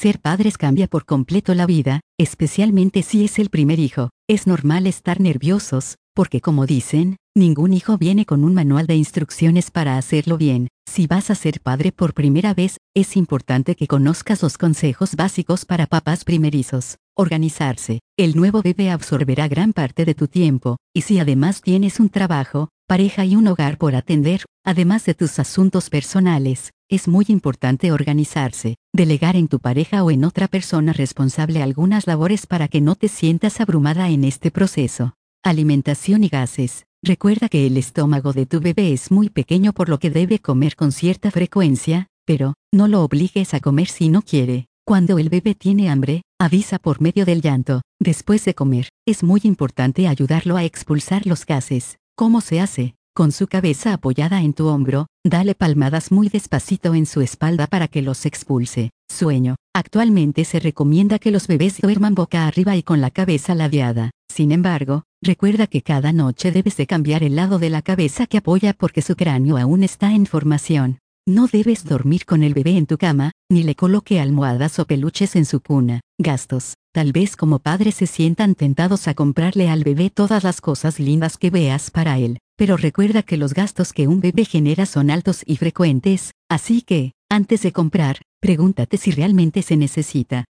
Ser padres cambia por completo la vida, especialmente si es el primer hijo. Es normal estar nerviosos, porque como dicen, ningún hijo viene con un manual de instrucciones para hacerlo bien. Si vas a ser padre por primera vez, es importante que conozcas los consejos básicos para papás primerizos. Organizarse. El nuevo bebé absorberá gran parte de tu tiempo, y si además tienes un trabajo, pareja y un hogar por atender, además de tus asuntos personales, es muy importante organizarse. Delegar en tu pareja o en otra persona responsable algunas labores para que no te sientas abrumada en este proceso. Alimentación y gases. Recuerda que el estómago de tu bebé es muy pequeño por lo que debe comer con cierta frecuencia, pero no lo obligues a comer si no quiere. Cuando el bebé tiene hambre, avisa por medio del llanto. Después de comer, es muy importante ayudarlo a expulsar los gases. ¿Cómo se hace? Con su cabeza apoyada en tu hombro, dale palmadas muy despacito en su espalda para que los expulse. Sueño. Actualmente se recomienda que los bebés duerman boca arriba y con la cabeza ladeada. Sin embargo, recuerda que cada noche debes de cambiar el lado de la cabeza que apoya porque su cráneo aún está en formación. No debes dormir con el bebé en tu cama, ni le coloque almohadas o peluches en su cuna. Gastos. Tal vez como padres se sientan tentados a comprarle al bebé todas las cosas lindas que veas para él, pero recuerda que los gastos que un bebé genera son altos y frecuentes, así que, antes de comprar, pregúntate si realmente se necesita.